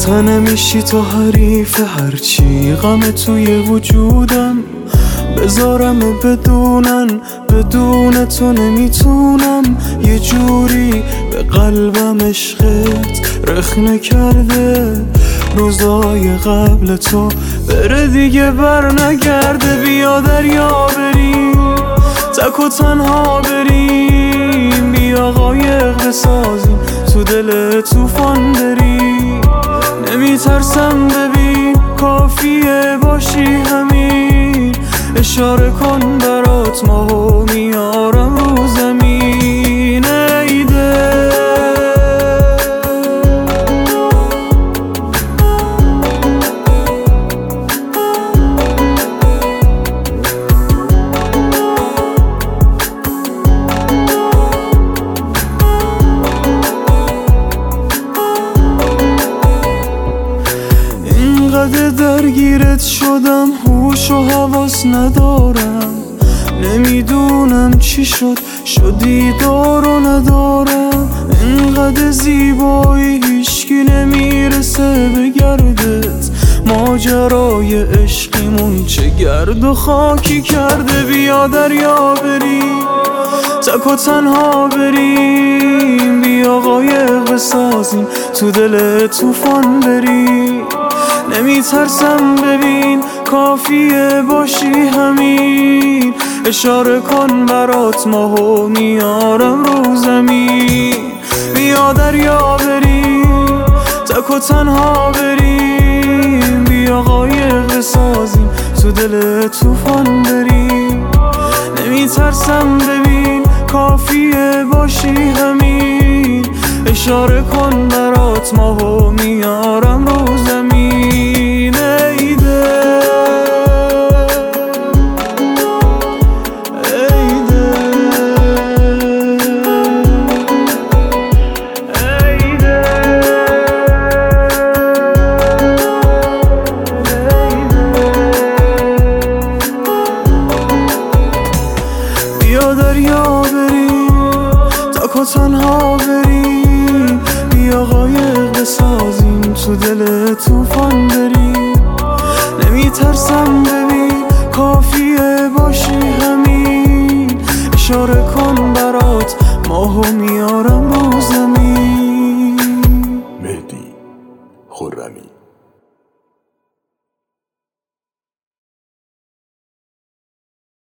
نمیشی تو حریف هرچی غم توی وجودم بذارم بدون تو نمیتونم. یه جوری به قلبم عشقت رخنه کرده، روزای قبل تو بره دیگه بر نگرده. بیا دریا بریم تک و تنها بریم، بیا قایق بسازیم تو دل طوفان بریم. نمیترسم ببین کافیه باشی همین، اشاره کن برات ماهو میارم رو زمین. ای دل اینقدر درگیرت شدم هوش و حواس ندارم، نمیدونم چی شدی دار و ندارم. اینقدر زیبایی هیچکی نمیرسه به گردت، ماجرای عشقیمون چه گرد و خاکی کرده. بیا دریا بریم تک و تنها بریم، بیا قایق بسازیم تو دل طوفان بریم. نمیترسم ببین کافیه باشی همین، اشاره کن برات ماهو میارم رو زمین. بیا دریا بریم تک و تنها بریم، بیا قایق بسازیم تو دل طوفان بریم. نمیترسم ببین کافیه باشی همین، اشاره کن برات ماهو میارم رو زمین. ای دل ای دل ای دل بیا دریا بریم تک و تنها بریم، بیا قایق بسازیم تو دل طوفان بریم. نمیترسم ببین کافیه باشی همین، اشاره کن برات ماهو میارم رو زمین. مهدی خرمی